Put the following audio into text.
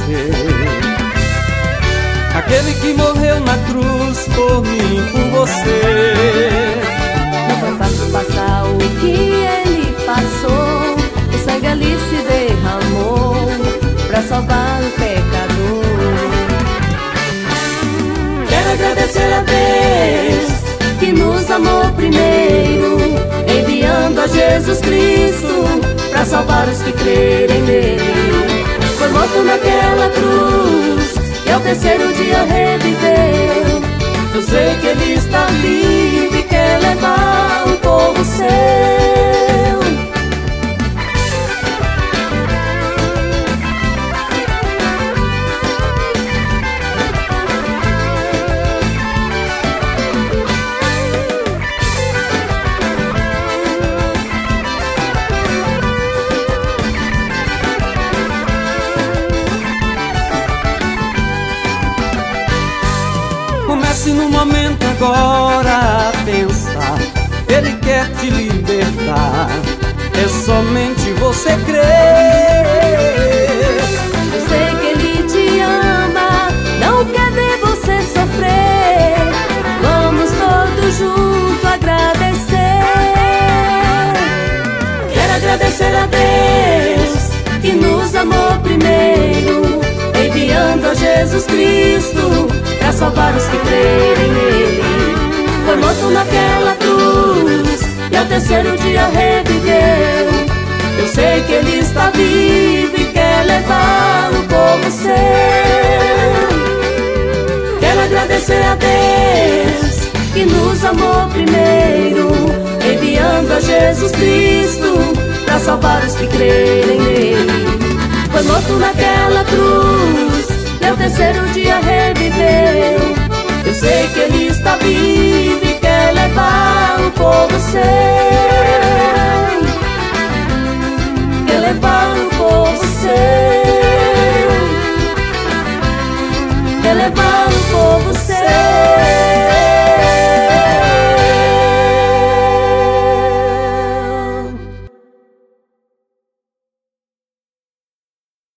você. Aquele que morreu na cruz por mim, por você. Não foi fácil passar o que ele passou. O sangue ali se derramou pra salvar o pecador. Quero agradecer a Deus que nos amou primeiro, enviando a Jesus Cristo pra salvar os que crerem nele. Foi morto naquela cruz e ao terceiro dia reviveu. Eu sei que ele está vivo e quer levar o povo seu. Comece no momento agora a pensar, ele quer te libertar, é somente você crer. Eu sei que ele te ama, não quer ver você sofrer. Vamos todos juntos agradecer. Quero agradecer a Deus que nos amou primeiro, enviando a Jesus Cristo pra salvar os que crerem nele. Foi morto naquela cruz e ao terceiro dia reviveu. Eu sei que ele está vivo e quer levar o povo seu. Quero agradecer a Deus que nos amou primeiro, enviando a Jesus Cristo pra salvar os que crerem nele. Foi morto naquela cruz e ao terceiro dia reviveu. Eu sei que ele está vivo e quer levar o povo seu. Quer levar o povo seu.